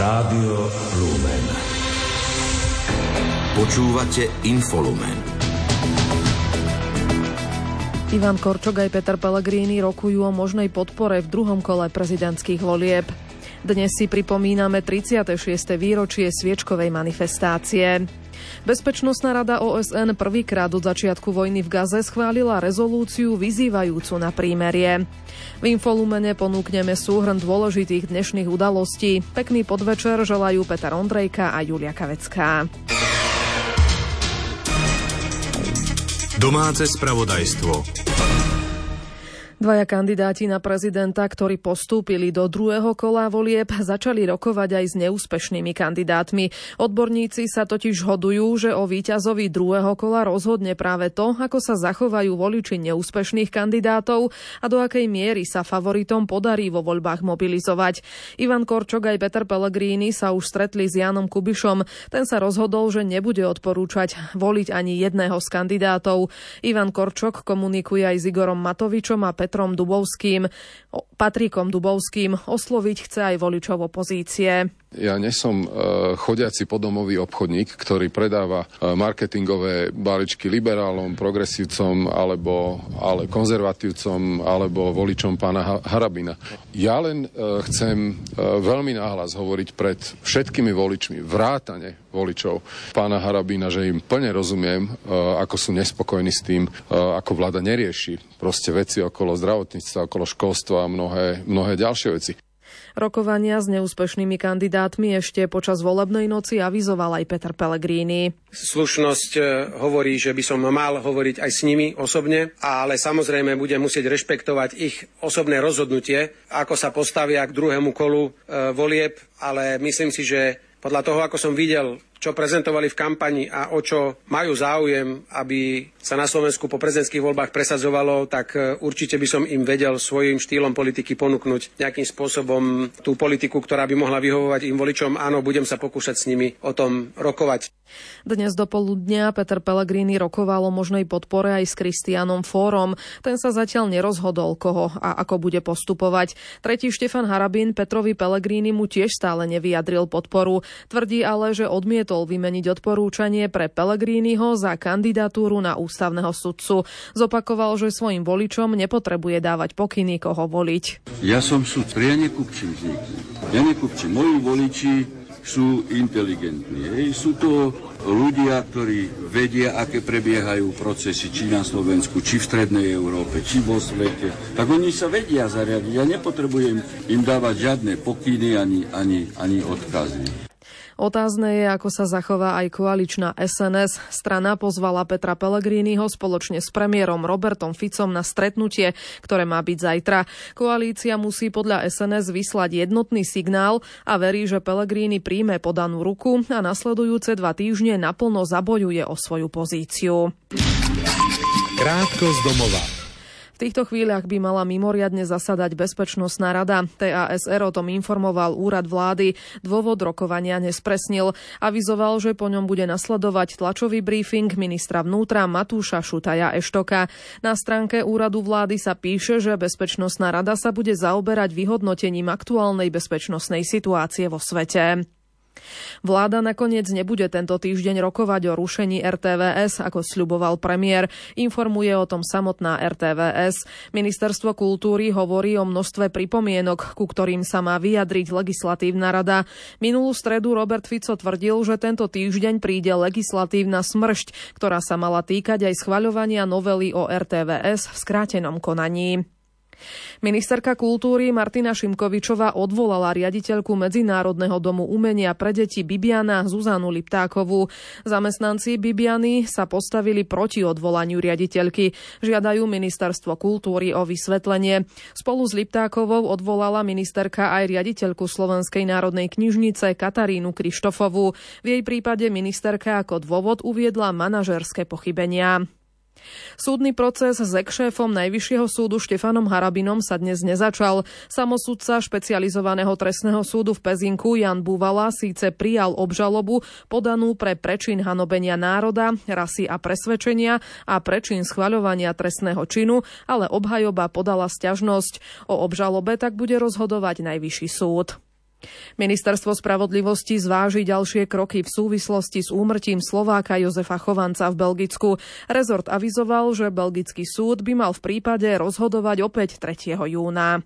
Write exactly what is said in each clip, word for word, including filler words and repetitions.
Rádio Lumen. Počúvate Infolumen. Ivan Korčok aj Peter Pellegrini rokujú o možnej podpore v druhom kole prezidentských volieb. Dnes si pripomíname tridsiate šieste výročie sviečkovej manifestácie. Bezpečnostná rada ó es en prvýkrát od začiatku vojny v Gaze schválila rezolúciu vyzývajúcu na prímerie. V Infolumene ponúkneme súhrn dôležitých dnešných udalostí. Pekný podvečer želajú Peter Ondrejka a Julia Kavecká. Domáce spravodajstvo. Dvaja kandidáti na prezidenta, ktorí postúpili do druhého kola volieb, začali rokovať aj s neúspešnými kandidátmi. Odborníci sa totiž hodujú, že o víťazovi druhého kola rozhodne práve to, ako sa zachovajú voliči neúspešných kandidátov a do akej miery sa favoritom podarí vo voľbách mobilizovať. Ivan Korčok aj Peter Pellegrini sa už stretli s Jánom Kubišom. Ten sa rozhodol, že nebude odporúčať voliť ani jedného z kandidátov. Ivan Korčok komunikuje aj s Igorom Matovičom a Petrom Petrom Dubovským, Patrikom Dubovským. Osloviť chce aj voličov opozície. Ja nesom uh, chodiaci podomový obchodník, ktorý predáva uh, marketingové balíčky liberálom, progresívcom alebo ale konzervatívcom alebo voličom pána Harabina. Ja len uh, chcem uh, veľmi nahlas hovoriť pred všetkými voličmi, vrátane voličov pána Harabina, že im plne rozumiem, uh, ako sú nespokojní s tým, uh, ako vláda nerieši proste veci okolo zdravotníctva, okolo školstva a mnohé, mnohé ďalšie veci. Rokovania s neúspešnými kandidátmi ešte počas volebnej noci avizoval aj Peter Pellegrini. Slušnosť hovorí, že by som mal hovoriť aj s nimi osobne, ale samozrejme budem musieť rešpektovať ich osobné rozhodnutie, ako sa postavia k druhému kolu e, volieb, ale myslím si, že podľa toho, ako som videl, čo prezentovali v kampani a o čo majú záujem, aby sa na Slovensku po prezidentských voľbách presadzovalo, tak určite by som im vedel svojím štýlom politiky ponúknuť nejakým spôsobom tú politiku, ktorá by mohla vyhovovať im voličom. Áno, budem sa pokúšať s nimi o tom rokovať. Dnes do poludnia Peter Pellegrini rokoval o možnej podpore aj s Kristianom Fórom. Ten sa zatiaľ nerozhodol, koho a ako bude postupovať. Tretí Štefan Harabin Petrovi Pellegrinimu tiež stále nevyjadril podporu. Tvrdí ale, že odmietol vymeniť odporúčanie pre Pellegriniho za kandidatúru na ústavného sudcu. Zopakoval, že svojim voličom nepotrebuje dávať pokyny, koho voliť. Ja som sudca, ja nekupčím z nikým. Ja nekupčím. Moji voliči sú inteligentní. Hej. Sú to ľudia, ktorí vedia, aké prebiehajú procesy, či na Slovensku, či v strednej Európe, či vo svete. Tak oni sa vedia zariadiť. Ja nepotrebujem im dávať žiadne pokyny ani, ani, ani odkazy. Otázne je, ako sa zachová aj koaličná es en es. Strana pozvala Petra Pellegriniho spoločne s premiérom Robertom Ficom na stretnutie, ktoré má byť zajtra. Koalícia musí podľa es en es vyslať jednotný signál a verí, že Pellegrini príjme podanú ruku a nasledujúce dva týždne naplno zabojuje o svoju pozíciu. Krátko z domova. V týchto chvíľach by mala mimoriadne zasadať Bezpečnostná rada. té a es er o tom informoval úrad vlády. Dôvod rokovania nespresnil. Avizoval, že po ňom bude nasledovať tlačový briefing ministra vnútra Matúša Šutaja Eštoka. Na stránke úradu vlády sa píše, že Bezpečnostná rada sa bude zaoberať vyhodnotením aktuálnej bezpečnostnej situácie vo svete. Vláda nakoniec nebude tento týždeň rokovať o rušení er té vé es, ako sľuboval premiér. Informuje o tom samotná er té vé es. Ministerstvo kultúry hovorí o množstve pripomienok, ku ktorým sa má vyjadriť legislatívna rada. Minulú stredu Robert Fico tvrdil, že tento týždeň príde legislatívna smršť, ktorá sa mala týkať aj schvaľovania novely o er té vé es v skrátenom konaní. Ministerka kultúry Martina Šimkovičová odvolala riaditeľku Medzinárodného domu umenia pre deti Bibiana Zuzanu Liptákovú. Zamestnanci Bibiany sa postavili proti odvolaniu riaditeľky. Žiadajú Ministerstvo kultúry o vysvetlenie. Spolu s Liptákovou odvolala ministerka aj riaditeľku Slovenskej národnej knižnice Katarínu Krištofovú. V jej prípade ministerka ako dôvod uviedla manažérske pochybenia. Súdny proces s ex-šéfom Najvyššieho súdu Štefanom Harabinom sa dnes nezačal. Samosudca špecializovaného trestného súdu v Pezinku Jan Búvala síce prijal obžalobu podanú pre prečin hanobenia národa, rasy a presvedčenia a prečin schvaľovania trestného činu, ale obhajoba podala sťažnosť. O obžalobe tak bude rozhodovať Najvyšší súd. Ministerstvo spravodlivosti zváži ďalšie kroky v súvislosti s úmrtím Slováka Jozefa Chovanca v Belgicku. Rezort avizoval, že belgický súd by mal v prípade rozhodovať opäť tretieho júna.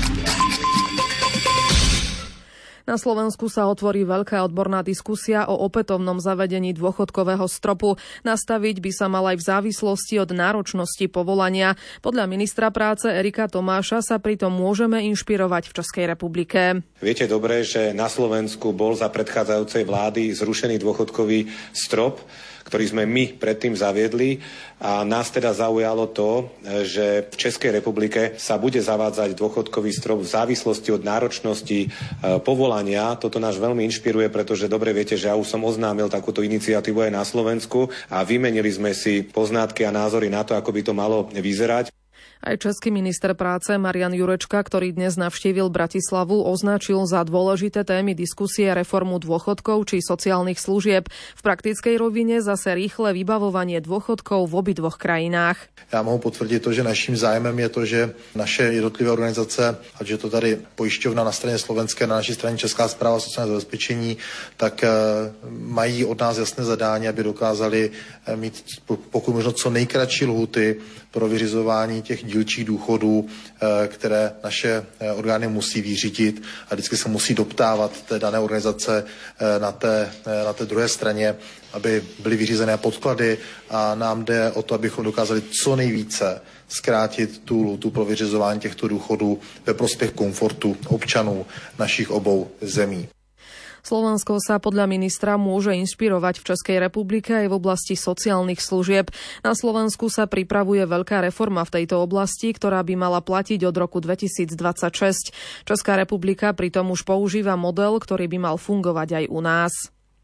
Na Slovensku sa otvorí veľká odborná diskusia o opätovnom zavedení dôchodkového stropu. Nastaviť by sa mal aj v závislosti od náročnosti povolania. Podľa ministra práce Erika Tomáša sa pritom môžeme inšpirovať v Českej republike. Viete dobre, že na Slovensku bol za predchádzajúcej vlády zrušený dôchodkový strop, ktorý sme my predtým zaviedli, a nás teda zaujalo to, že v Českej republike sa bude zavádzať dôchodkový strop v závislosti od náročnosti povolania. Toto nás veľmi inšpiruje, pretože dobre viete, že ja už som oznámil takúto iniciatívu aj na Slovensku a vymenili sme si poznatky a názory na to, ako by to malo vyzerať. Aj český minister práce Marian Jurečka, ktorý dnes navštívil Bratislavu, označil za dôležité témy diskusie reformu dôchodkov či sociálnych služieb. V praktickej rovine zase rýchle vybavovanie dôchodkov v obidvoch krajinách. Já mohu potvrdit to, že naším zájmem je to, že naše jednotlivé organizace, ať je to tady pojišťovna na straně slovenské, na naší straně Česká správa sociálního zabezpečení, tak mají od nás jasné zadání, aby dokázali mít pokud možno co nejkratší lhuty pro vyřizování těch dílčích důchodů, které naše orgány musí vyřídit a vždycky se musí doptávat té dané organizace na té, na té druhé straně, aby byly vyřízené podklady, a nám jde o to, abychom dokázali co nejvíce zkrátit tu lhůtu pro vyřizování těchto důchodů ve prospěch komfortu občanů našich obou zemí. Slovensko sa podľa ministra môže inšpirovať v Českej republike aj v oblasti sociálnych služieb. Na Slovensku sa pripravuje veľká reforma v tejto oblasti, ktorá by mala platiť od roku dvetisícdvadsaťšesť. Česká republika pritom už používa model, ktorý by mal fungovať aj u nás.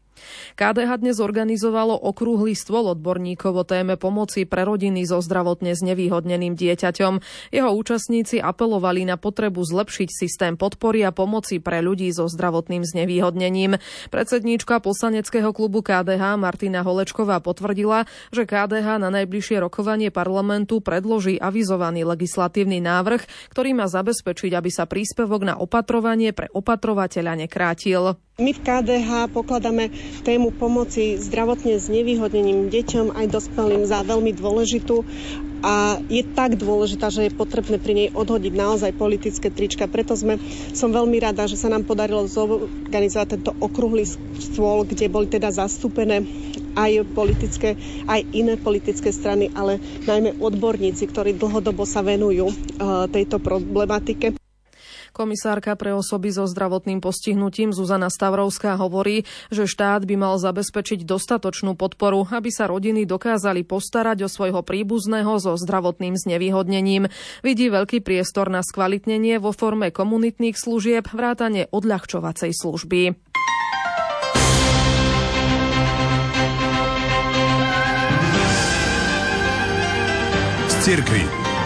ká dé há dnes organizovalo okrúhly stôl odborníkov o téme pomoci pre rodiny so zdravotne znevýhodneným dieťaťom. Jeho účastníci apelovali na potrebu zlepšiť systém podpory a pomoci pre ľudí so zdravotným znevýhodnením. Predsedníčka poslaneckého klubu ká dé há Martina Holečková potvrdila, že ká dé há na najbližšie rokovanie parlamentu predloží avizovaný legislatívny návrh, ktorý má zabezpečiť, aby sa príspevok na opatrovanie pre opatrovateľa nekrátil. My v ká dé há pokladáme tému pomoci zdravotne znevýhodneným deťom aj dospelým za veľmi dôležitú a je tak dôležitá, že je potrebné pri nej odhodiť naozaj politické trička. Preto sme, som veľmi rada, že sa nám podarilo zorganizovať tento okrúhly stôl, kde boli teda zastúpené aj politické, aj iné politické strany, ale najmä odborníci, ktorí dlhodobo sa venujú uh, tejto problematike. Komisárka pre osoby so zdravotným postihnutím Zuzana Stavrovská hovorí, že štát by mal zabezpečiť dostatočnú podporu, aby sa rodiny dokázali postarať o svojho príbuzného so zdravotným znevýhodnením. Vidí veľký priestor na skvalitnenie vo forme komunitných služieb, vrátane odľahčovacej služby. Z cirkvi.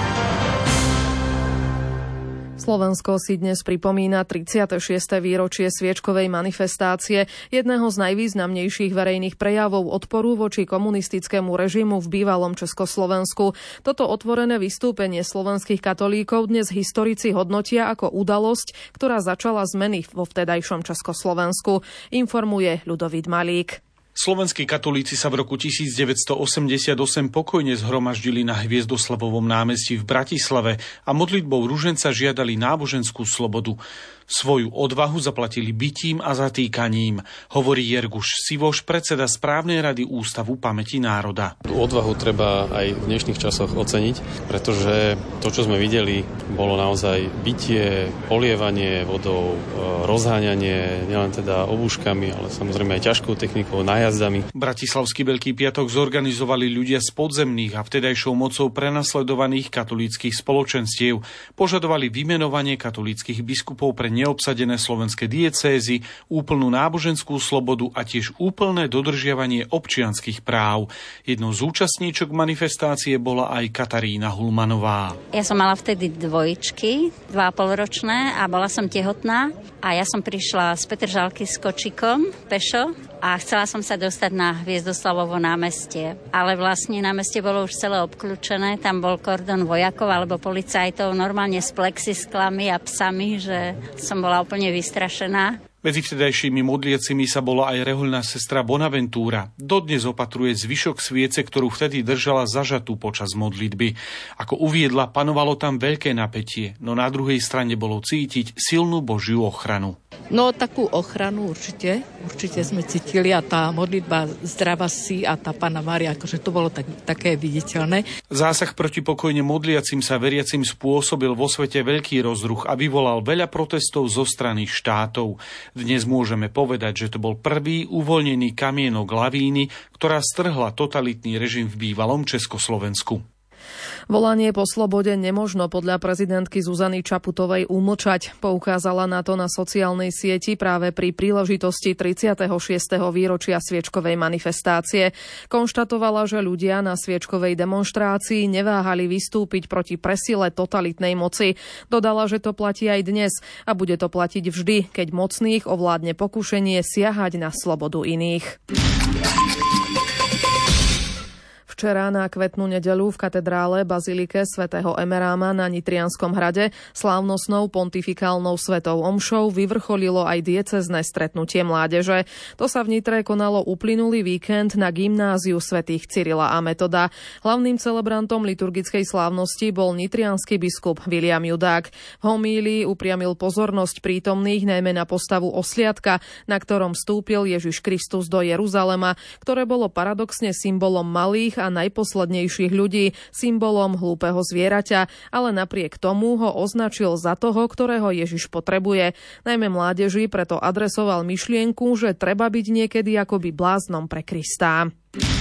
Slovensko si dnes pripomína tridsiate šieste výročie sviečkovej manifestácie, jedného z najvýznamnejších verejných prejavov odporu voči komunistickému režimu v bývalom Československu. Toto otvorené vystúpenie slovenských katolíkov dnes historici hodnotia ako udalosť, ktorá začala zmeny vo vtedajšom Československu, informuje Ľudovít Malík. Slovenskí katolíci sa v roku devätnásťstoosemdesiatosem pokojne zhromaždili na Hviezdoslavovom námestí v Bratislave a modlitbou ruženca žiadali náboženskú slobodu. Svoju odvahu zaplatili bitím a zatýkaním, hovorí Jerguš Sivoš, predseda správnej rady Ústavu pamäti národa. Odvahu treba aj v dnešných časoch oceniť, pretože to, čo sme videli, bolo naozaj bitie, polievanie vodou, rozháňanie nielen teda obúškami, ale samozrejme aj ťažkou technikou, nájazdami. Bratislavský Veľký piatok zorganizovali ľudia z podzemných a vtedajšou mocou prenasledovaných katolíckych spoločenstiev. Požadovali vymenovanie katolíckych biskupov pre neobsadené slovenské diecézy, úplnú náboženskú slobodu a tiež úplné dodržiavanie občianskych práv. Jednou z účastníčok manifestácie bola aj Katarína Hulmanová. Ja som mala vtedy dvojičky, dva a pol ročné a bola som tehotná a ja som prišla z Petržalky s kočikom pešo a chcela som sa dostať na Hviezdoslavovo námestie. Ale vlastne námestie bolo už celé obkľúčené, tam bol kordon vojakov alebo policajtov normálne s plexisklami a psami, že som bola úplne vystrašená. Medzi vtedajšími modliacimi sa bola aj rehoľná sestra Bonaventúra. Dodnes opatruje zvyšok sviece, ktorú vtedy držala zažatú počas modlitby. Ako uviedla, panovalo tam veľké napätie, no na druhej strane bolo cítiť silnú Božiu ochranu. No takú ochranu určite, určite sme cítili a tá modlitba Zdravá si a tá Panna Mária, akože to bolo tak, také viditeľné. Zásah proti pokojne modliacim sa veriacim spôsobil vo svete veľký rozruch a vyvolal veľa protestov zo strany štátov. Dnes môžeme povedať, že to bol prvý uvoľnený kamienok lavíny, ktorá strhla totalitný režim v bývalom Československu. Volanie po slobode nemožno podľa prezidentky Zuzany Čaputovej umlčať. Poukázala na to na sociálnej sieti práve pri príležitosti tridsiateho šiesteho výročia sviečkovej manifestácie. Konštatovala, že ľudia na sviečkovej demonštrácii neváhali vystúpiť proti presile totalitnej moci. Dodala, že to platí aj dnes a bude to platiť vždy, keď mocných ovládne pokušenie siahať na slobodu iných. Včera na Kvetnú nedeľu v katedrále Bazilike svätého Emeráma na Nitrianskom hrade slávnostnou pontifikálnou svetou omšou vyvrcholilo aj diecézne stretnutie mládeže. To sa v Nitre konalo uplynulý víkend na gymnáziu svätých Cyrila a Metoda. Hlavným celebrantom liturgickej slávnosti bol nitriansky biskup Viliam Judák. V homílii upriamil pozornosť prítomných najmä na postavu osliadka, na ktorom vstúpil Ježiš Kristus do Jeruzalema, ktoré bolo paradoxne symbolom malých a najposlednejších ľudí, symbolom hlúpeho zvieraťa, ale napriek tomu ho označil za toho, ktorého Ježiš potrebuje. Najmä mládeži preto adresoval myšlienku, že treba byť niekedy akoby bláznom pre Krista.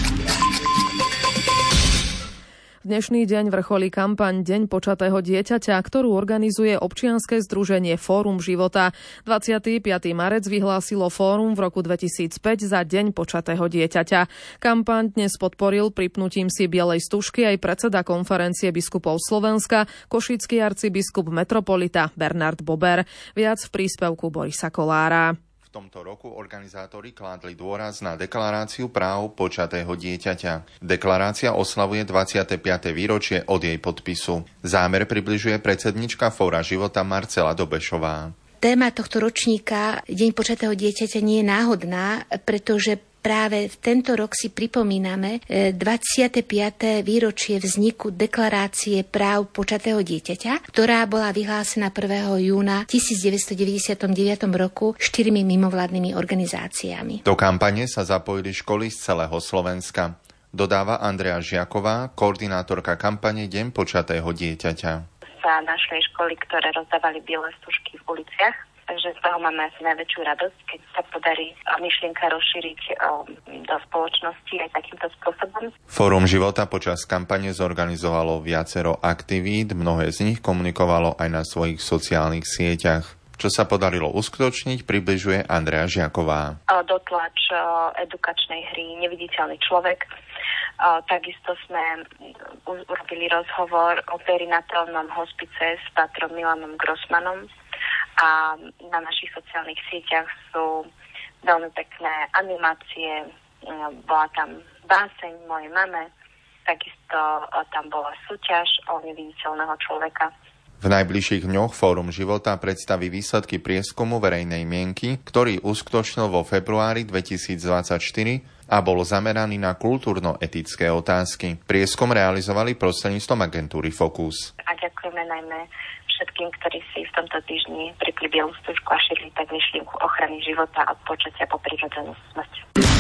Dnešný deň vrcholí kampaň Deň počatého dieťaťa, ktorú organizuje občianske združenie Fórum života. dvadsiateho piateho marec vyhlásilo Fórum v roku dvetisícpäť za Deň počatého dieťaťa. Kampaň dnes podporil pripnutím si bielej stužky aj predseda konferencie biskupov Slovenska, košický arcibiskup metropolita Bernard Bober. Viac v príspevku Borisa Kolára. V tomto roku organizátori kládli dôraz na deklaráciu práv počatého dieťaťa. Deklarácia oslavuje dvadsiate piate výročie od jej podpisu. Zámer približuje predsednička Fóra života Marcela Dobešová. Téma tohto ročníka Deň počatého dieťaťa nie je náhodná, pretože práve v tento rok si pripomíname dvadsiate piate výročie vzniku deklarácie práv počatého dieťaťa, ktorá bola vyhlásená prvého júna tisícdeväťstodeväťdesiatdeväť roku štyrmi mimovládnymi organizáciami. Do kampane sa zapojili školy z celého Slovenska. Dodáva Andrea Žiaková, koordinátorka kampane Deň počatého dieťaťa. Sa našli školy, ktoré rozdávali biele stužky v uliciach. Takže z toho máme asi najväčšiu radosť, keď sa podarí myšlienka rozšíriť do spoločnosti aj takýmto spôsobom. Fórum života počas kampane zorganizovalo viacero aktivít, mnohé z nich komunikovalo aj na svojich sociálnych sieťach. Čo sa podarilo uskutočniť, približuje Andrea Žiaková. Dotlač edukačnej hry Neviditeľný človek. Takisto sme urobili rozhovor o perinatálnom hospice s patrom Milanom Grossmanom. A na našich sociálnych sieťach sú veľmi pekné animácie, bola tam báseň mojej mame, takisto tam bola súťaž o neviditeľného človeka. V najbližších dňoch Fórum života predstaví výsledky prieskumu verejnej mienky, ktorý uskutočnil vo februári dvetisícdvadsaťštyri a bol zameraný na kultúrno-etické otázky. Prieskum realizovali prostredníctvom agentúry Focus. A ďakujeme najmä všetkým, ktorí si v tomto týždni pripli bielu stužku a šírili tak myšlienku ochrany života od počatia po prirodzenú smrť.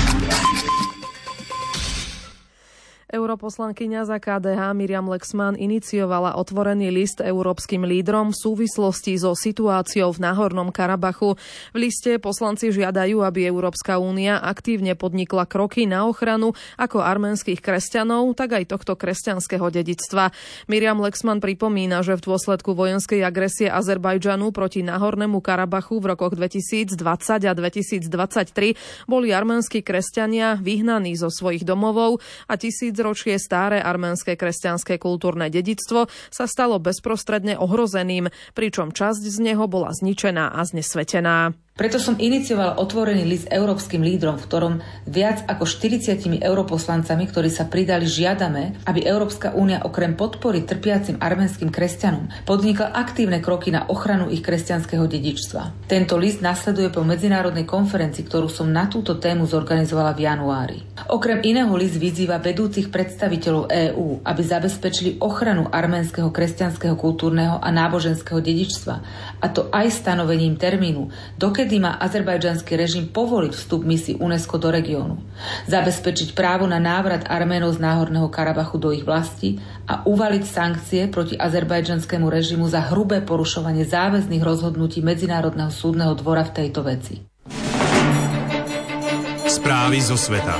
Europoslankyňa za ká dé há Miriam Lexman iniciovala otvorený list európskym lídrom v súvislosti so situáciou v Náhornom Karabachu. V liste poslanci žiadajú, aby Európska únia aktívne podnikla kroky na ochranu ako arménskych kresťanov, tak aj tohto kresťanského dedičstva. Miriam Lexman pripomína, že v dôsledku vojenskej agresie Azerbajdžanu proti Náhornému Karabachu v rokoch dvetisícdvadsať a dvetisícdvadsaťtri boli arménski kresťania vyhnaní zo svojich domovov a tisíc ročie staré arménske kresťanské kultúrne dedičstvo sa stalo bezprostredne ohrozeným, pričom časť z neho bola zničená a znesvetená. Preto som inicioval otvorený list európskym lídrom, v ktorom viac ako štyridsiatimi europoslancami, ktorí sa pridali, žiadame, aby Európska únia okrem podpory trpiacim arménskym kresťanom podnikla aktívne kroky na ochranu ich kresťanského dedičstva. Tento list nasleduje po medzinárodnej konferencii, ktorú som na túto tému zorganizovala v januári. Okrem iného list vyzýva vedúcich predstaviteľov EÚ, aby zabezpečili ochranu arménskeho kresťanského kultúrneho a náboženského dedičstva, a to aj stanovením termínu, dokedy kedy má azerbajdžanský režim povoliť vstup misií UNESCO do regiónu, zabezpečiť právo na návrat Arménov z Náhorného Karabachu do ich vlasti a uvaliť sankcie proti azerbajdžanskému režimu za hrubé porušovanie záväzných rozhodnutí Medzinárodného súdneho dvora v tejto veci. Správy zo sveta.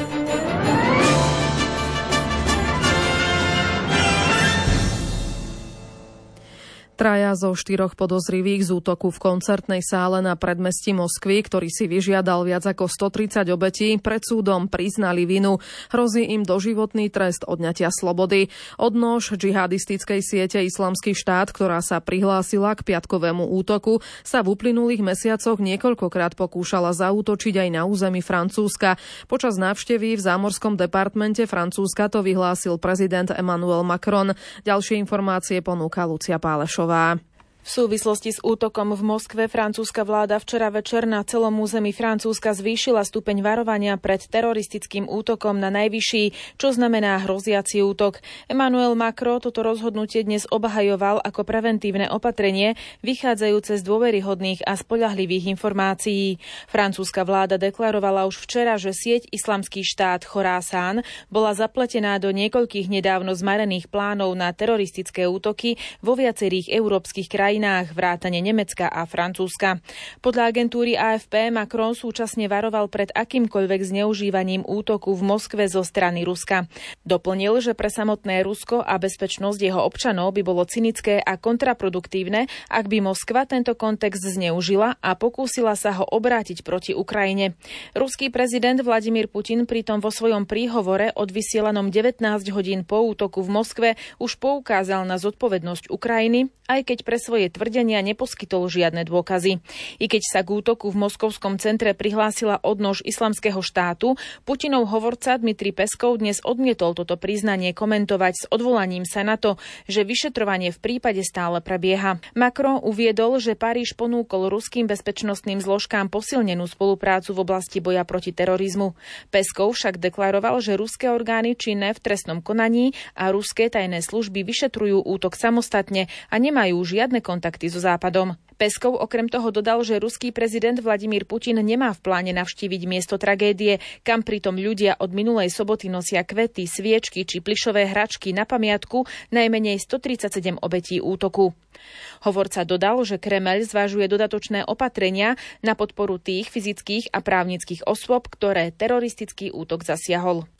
Traja zo štyroch podozrivých z útoku v koncertnej sále na predmestí Moskvy, ktorý si vyžiadal viac ako stotridsať obetí, pred súdom priznali vinu. Hrozí im doživotný trest odňatia slobody. Odnož džihadistickej siete Islamský štát, ktorá sa prihlásila k piatkovému útoku, sa v uplynulých mesiacoch niekoľkokrát pokúšala zaútočiť aj na území Francúzska. Počas návštevy v zámorskom departmente Francúzska to vyhlásil prezident Emmanuel Macron. Ďalšie informácie ponúka Lucia Pálešová. V súvislosti s útokom v Moskve francúzska vláda včera večer na celom území Francúzska zvýšila stupeň varovania pred teroristickým útokom na najvyšší, čo znamená hroziaci útok. Emmanuel Macron toto rozhodnutie dnes obhajoval ako preventívne opatrenie, vychádzajúce z dôveryhodných a spoľahlivých informácií. Francúzska vláda deklarovala už včera, že sieť Islamský štát Chorásán bola zapletená do niekoľkých nedávno zmarených plánov na teroristické útoky vo viacerých európskych krajinách. krajinách vrátane Nemecka a Francúzska. Podľa agentúry á ef pé Macron súčasne varoval pred akýmkoľvek zneužívaním útoku v Moskve zo strany Ruska. Doplnil, že pre samotné Rusko a bezpečnosť jeho občanov by bolo cynické a kontraproduktívne, ak by Moskva tento kontext zneužila a pokúsila sa ho obrátiť proti Ukrajine. Ruský prezident Vladimír Putin pritom vo svojom príhovore odvysielanom devätnásť hodín po útoku v Moskve už poukázal na zodpovednosť Ukrajiny, aj keď pre svoje tvrdenia neposkytol žiadne dôkazy. I keď sa k útoku v moskovskom centre prihlásila odnož Islamského štátu, Putinov hovorca Dmitrij Peskov dnes odmietol toto priznanie komentovať s odvolaním sa na to, že vyšetrovanie v prípade stále prebieha. Macron uviedol, že Paríž ponúkol ruským bezpečnostným zložkám posilnenú spoluprácu v oblasti boja proti terorizmu. Peskov však deklaroval, že ruské orgány činné v trestnom konaní a ruské tajné služby vyšetrujú útok samostatne a nemajú žiadne kontakty so Západom. Peskov okrem toho dodal, že ruský prezident Vladimír Putin nemá v pláne navštíviť miesto tragédie, kam pritom ľudia od minulej soboty nosia kvety, sviečky či plyšové hračky na pamiatku najmenej stotridsaťsedem obetí útoku. Hovorca dodal, že Kremeľ zvažuje dodatočné opatrenia na podporu tých fyzických a právnických osôb, ktoré teroristický útok zasiahol.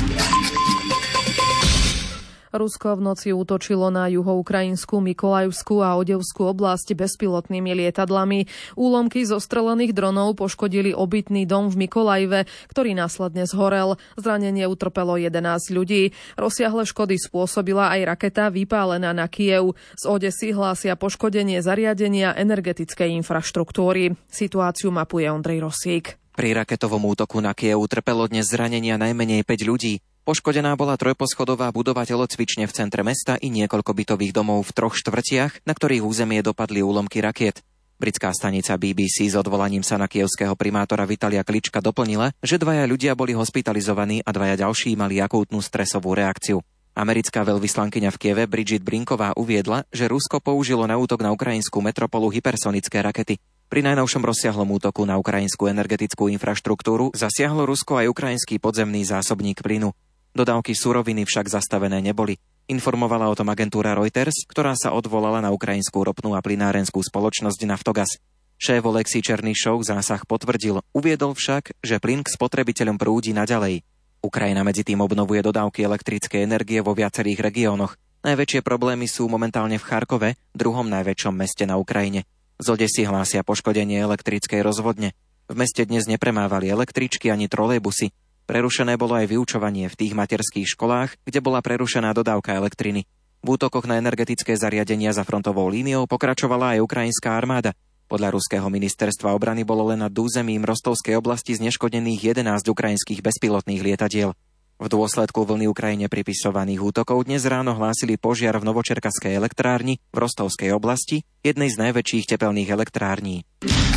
Rusko v noci útočilo na juhoukrajinskú Mykolajivskú a Odevskú oblasť bezpilotnými lietadlami. Úlomky zostrelených dronov poškodili obytný dom v Mykolajive, ktorý následne zhorel. Zranenie utrpelo jedenásť ľudí. Rozsiahle škody spôsobila aj raketa vypálená na Kyjev. Z Odesy hlásia poškodenie zariadenia energetickej infraštruktúry. Situáciu mapuje Ondrej Rosík. Pri raketovom útoku na Kyjev utrpelo dnes zranenia najmenej päť ľudí. Poškodená bola trojposchodová budova telocvične v centre mesta i niekoľko bytových domov v troch štvrtiach, na ktorých územie dopadli úlomky rakiet. Britská stanica bé bé cé s odvolaním sa na kievského primátora Vitalia Klička doplnila, že dvaja ľudia boli hospitalizovaní a dvaja ďalší mali akútnu stresovú reakciu. Americká veľvyslankyňa v Kieve Bridget Brinková uviedla, že Rusko použilo na útok na ukrajinskú metropolu hypersonické rakety. Pri najnovšom rozsiahlom útoku na ukrajinskú energetickú infraštruktúru zasiahlo Rusko aj ukrajinský podzemný zásobník plynu. Dodávky suroviny však zastavené neboli. Informovala o tom agentúra Reuters, ktorá sa odvolala na ukrajinskú ropnú a plynárenskú spoločnosť Naftogaz. Šéf Oleksij Černyšov zásah potvrdil, uviedol však, že plyn k spotrebiteľom prúdi naďalej. Ukrajina medzi tým obnovuje dodávky elektrickej energie vo viacerých regiónoch. Najväčšie problémy sú momentálne v Charkove, druhom najväčšom meste na Ukrajine. Z Odesy hlásia poškodenie elektrickej rozvodne. V meste dnes nepremávali električky ani trolejbusy. Prerušené bolo aj vyučovanie v tých materských školách, kde bola prerušená dodávka elektriny. V útokoch na energetické zariadenia za frontovou líniou pokračovala aj ukrajinská armáda. Podľa ruského ministerstva obrany bolo len nad územím Rostovskej oblasti zneškodených jedenásť ukrajinských bezpilotných lietadiel. V dôsledku vlny Ukrajine pripisovaných útokov dnes ráno hlásili požiar v Novočerkaskej elektrárni v Rostovskej oblasti, jednej z najväčších tepelných elektrární.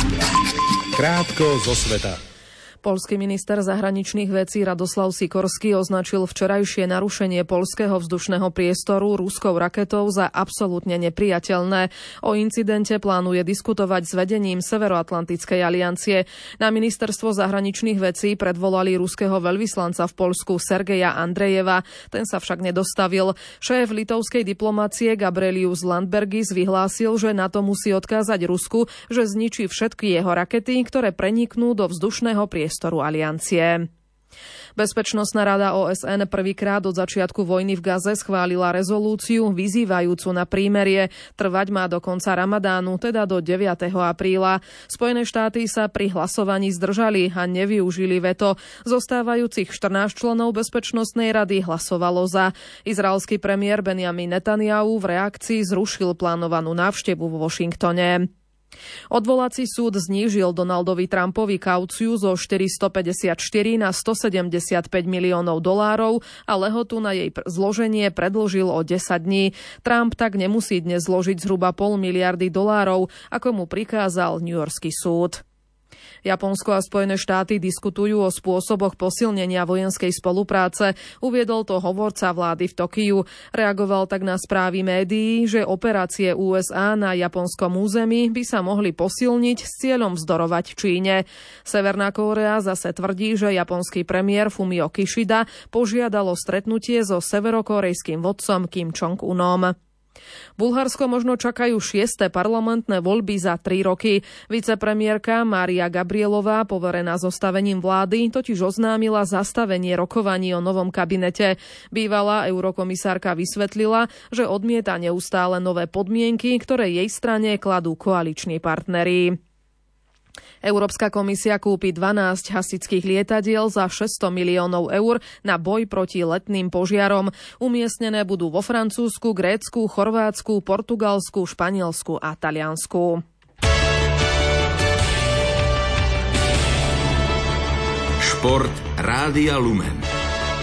Krátko zo sveta. Poľský minister zahraničných vecí Radoslav Sikorský označil včerajšie narušenie poľského vzdušného priestoru ruskou raketou za absolútne neprijateľné. O incidente plánuje diskutovať s vedením Severoatlantickej aliancie. Na ministerstvo zahraničných vecí predvolali ruského veľvyslanca v Poľsku Sergeja Andrejeva. Ten sa však nedostavil. Šéf litovskej diplomácie Gabrielius Landsbergis vyhlásil, že NATO musí odkázať Rusku, že zničí všetky jeho rakety, ktoré preniknú do vzdušného priestoru priestoru aliancie. Bezpečnostná rada ó es en prvýkrát od začiatku vojny v Gaze schválila rezolúciu vyzývajúcu na prímerie. Trvať má do konca Ramadánu, teda do deviateho apríla. Spojené štáty sa pri hlasovaní zdržali a nevyužili veto. Zostávajúcich štrnásť členov Bezpečnostnej rady hlasovalo za. Izraelský premiér Benjamin Netanyahu v reakcii zrušil plánovanú návštevu vo Washingtone. Odvolací súd znížil Donaldovi Trumpovi kauciu zo štyristopäťdesiatštyri na stosedemdesiatpäť miliónov dolárov a lehotu na jej zloženie predĺžil o desať dní. Trump tak nemusí dnes zložiť zhruba pol miliardy dolárov, ako mu prikázal newyorský súd. Japonsko a Spojené štáty diskutujú o spôsoboch posilnenia vojenskej spolupráce. Uviedol to hovorca vlády v Tokiu. Reagoval tak na správy médií, že operácie ú es á na japonskom území by sa mohli posilniť s cieľom vzdorovať Číne. Severná Kórea zase tvrdí, že japonský premiér Fumio Kishida požiadal o stretnutie so severokórejským vodcom Kim Jong-unom. Bulharsko možno čakajú šieste parlamentné voľby za tri roky. Vicepremiérka Mária Gabrielová, poverená zostavením vlády, totiž oznámila zastavenie rokovaní o novom kabinete. Bývalá eurokomisárka vysvetlila, že odmieta neustále nové podmienky, ktoré jej strane kladú koaliční partneri. Európska komisia kúpi dvanásť hasičských lietadiel za šesťsto miliónov eur na boj proti letným požiarom. Umiestnené budú vo Francúzsku, Grécku, Chorvátsku, Portugalsku, Španielsku a Taliansku. Šport Rádia Lumen.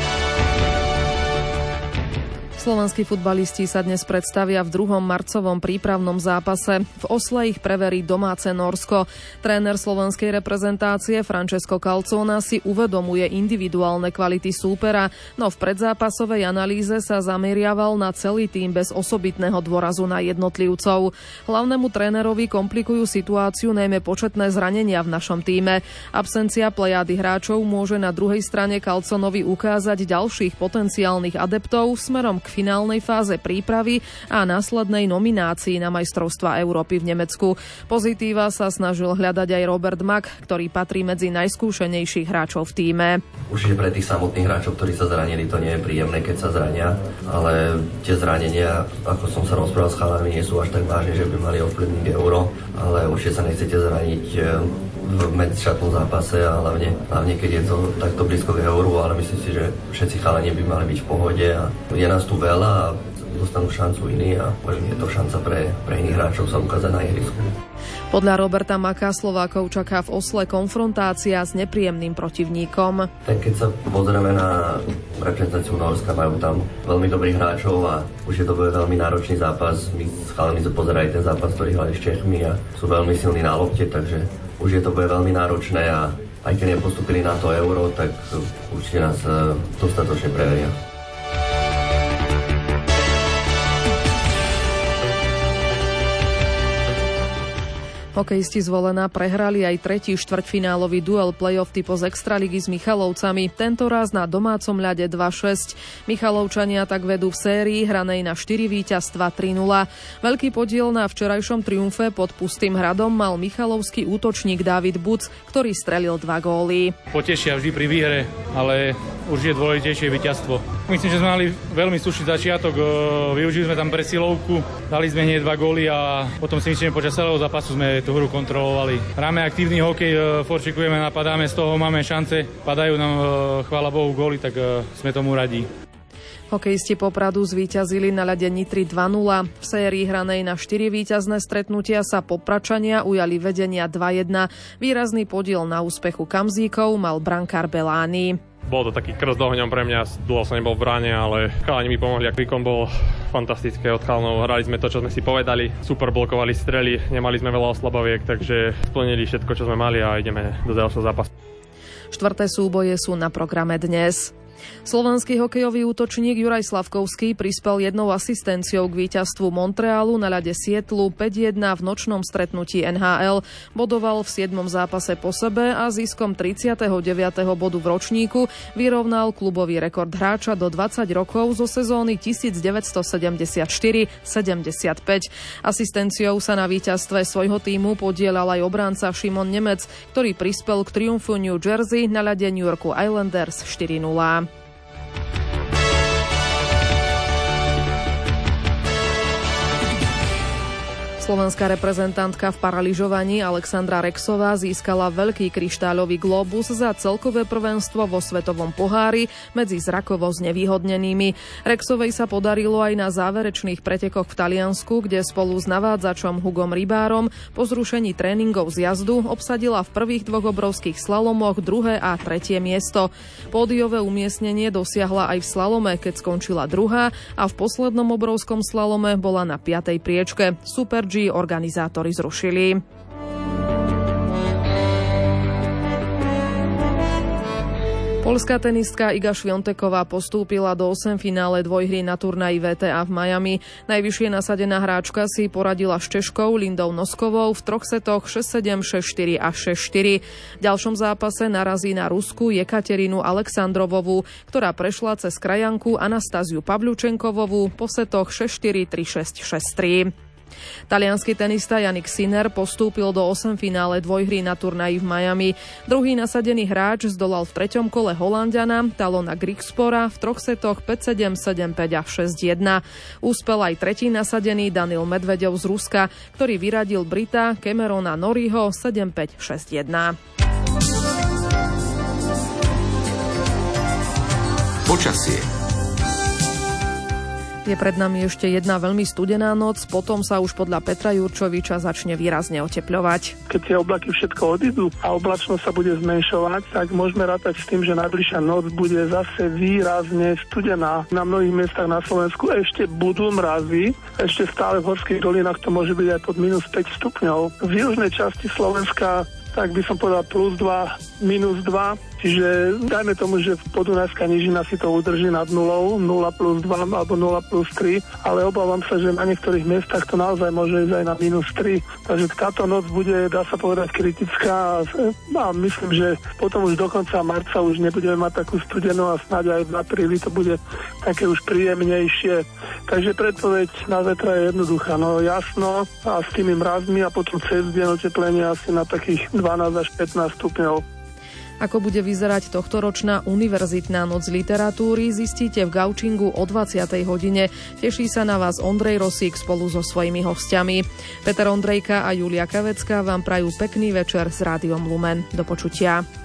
Slovenskí futbalisti sa dnes predstavia v druhom marcovom prípravnom zápase. V Osle ich preverí domáce Nórsko. Tréner slovenskej reprezentácie Francesco Calzona si uvedomuje individuálne kvality súpera, no v predzápasovej analýze sa zameriaval na celý tím bez osobitného dôrazu na jednotlivcov. Hlavnému trénerovi komplikujú situáciu najmä početné zranenia v našom tíme. Absencia plejády hráčov môže na druhej strane Calzonovi ukázať ďalších potenciálnych adeptov smerom k finálnej fáze prípravy a následnej nominácii na majstrovstvá Európy v Nemecku. Pozitíva sa snažil hľadať aj Robert Mak, ktorý patrí medzi najskúšenejších hráčov v tíme. Určite pre tých samotných hráčov, ktorí sa zranili, to nie je príjemné, keď sa zrania, ale tie zranenia, ako som sa rozprával s chalami, nie sú až tak vážne, že by mali ovplyvniť Euro, ale určite sa nechcete zraniť v medzišatnom zápase a hlavne, hlavne keď je to takto blízko k Euru, ale myslím si, že všetci chalani by mali byť v pohode a je nás tu veľa a dostanú šancu iní a je to šanca pre, pre iných hráčov sa ukázať na ihrisku. Podľa Roberta Maka Slovákov čaká v Osle konfrontácia s nepríjemným protivníkom. Tak keď sa pozrieme na reprezentáciu Nórska, majú tam veľmi dobrých hráčov a už je to veľmi náročný zápas. My s chalami sa pozerajú ten zápas, ktorý hrali s Čechmi a sú veľmi silní na lopte, takže už je to bude veľmi náročné a aj keď nepostúpili na to Euro, tak určite nás dostatočne preveria. Hokejisti Zvolená prehrali aj tretí štvrťfinálový duel play-off typu z Extraligy s Michalovcami, tentoraz na domácom ľade dva šesť. Michalovčania tak vedú v sérii hranej na štyri víťazstva tri nula. Veľký podiel na včerajšom triumfe pod Pustým hradom mal michalovský útočník David Buc, ktorý strelil dva góly. Potešia vždy pri výhre, ale už je dôležitejšie víťazstvo. Myslím, že sme mali veľmi slušný začiatok, využili sme tam presilovku, dali sme hneď dva góly a potom si myslím, že počas celého zápasu sme tú hru kontrolovali. Hráme aktívny hokej, forčikujeme, napadáme, z toho máme šance, padajú nám, chvála Bohu, góly, tak sme tomu radí. Hokejisti Popradu zvíťazili na ľade Nitry dva nula. V sérii hranej na štyri víťazné stretnutia sa Popračania ujali vedenia dva jedna. Výrazný podiel na úspechu Kamzíkov mal brankár Belány. Bol to taký krst ohňom pre mňa, dlho som nebol v bráne, ale chalani mi pomohli, ak výkon bol fantastické od chalanov. Hrali sme to, čo sme si povedali, super blokovali strely, nemali sme veľa oslaboviek, takže splnili všetko, čo sme mali a ideme do ďalšieho zápasu. Štvrté súboje sú na programe dnes. Slovenský hokejový útočník Juraj Slavkovský prispel jednou asistenciou k víťazstvu Montrealu na ľade Sietlu päť jedna v nočnom stretnutí en há el. Bodoval v siedmom zápase po sebe a ziskom tridsiateho deviateho bodu v ročníku vyrovnal klubový rekord hráča do dvadsať rokov zo sezóny devätnásťsedemdesiatštyri sedemdesiatpäť. Asistenciou sa na víťazstve svojho tímu podielal aj obránca Šimon Nemec, ktorý prispel k triumfu New Jersey na ľade New Yorku Islanders štyri nula. Slovenská reprezentantka v paralyžovaní Alexandra Rexová získala veľký kryštáľový glóbus za celkové prvenstvo vo svetovom pohári medzi zrakovo znevýhodnenými. Rexovej sa podarilo aj na záverečných pretekoch v Taliansku, kde spolu s navádzačom Hugom Rybárom po zrušení tréningov z jazdu obsadila v prvých dvoch obrovských slalomoch druhé a tretie miesto. Pódiové umiestnenie dosiahla aj v slalome, keď skončila druhá, a v poslednom obrovskom slalome bola na piatej priečke. Super G organizátori zrušili. Poľská tenistka Iga Švionteková postúpila do osemfinále dvojhry na turnaji vé té á v Miami. Najvyššie nasadená hráčka si poradila s Češkou Lindou Noskovou v troch setoch šesť sedem, šesť štyri a šesť štyri. V ďalšom zápase narazí na Rusku Jekaterinu Aleksandrovovú, ktorá prešla cez krajanku Anastáziu Pavľučenkovovú po setoch šesť štyri, tri šesť, šesť tri. Taliansky tenista Jannik Sinner postúpil do osemfinále dvojhry na turnaji v Miami. Druhý nasadený hráč zdolal v treťom kole Holanďana Talona Grigspora v troch setoch päť sedem, sedem päť a šesť jedna. Úspel aj tretí nasadený Daniil Medvedev z Ruska, ktorý vyradil Brita Camerona Norrieho sedem päť, šesť jedna. Počasie. Je pred nami ešte jedna veľmi studená noc, potom sa už podľa Petra Jurčoviča začne výrazne otepľovať. Keď tie oblaky všetko odídu a oblačnosť sa bude zmenšovať, tak môžeme rátať s tým, že najbližšia noc bude zase výrazne studená. Na mnohých miestach na Slovensku ešte budú mrazy, ešte stále v horských dolinách to môže byť aj pod minus päť stupňov. V južnej časti Slovenska tak by som povedal plus dva, minus dva. Čiže dajme tomu, že podunajská nížina si to udrží nad nulou, nula plus dva alebo nula plus tri, ale obávam sa, že na niektorých miestach to naozaj môže ísť aj na minus tri. Takže táto noc bude, dá sa povedať, kritická a myslím, že potom už do konca marca už nebudeme mať takú studenú a snáď aj v apríli to bude také už príjemnejšie. Takže predpoveď na vetra je jednoduchá, no jasno a s tými mrazmi a potom cez deň oteplenie asi na takých dvanásť až pätnásť stupňov. Ako bude vyzerať tohtoročná univerzitná noc literatúry, zistíte v Gaučingu o dvadsiatej hodine. Teší sa na vás Ondrej Rosík spolu so svojimi hostiami. Peter Ondrejka a Julia Kavecká vám prajú pekný večer s Rádiom Lumen. Do počutia.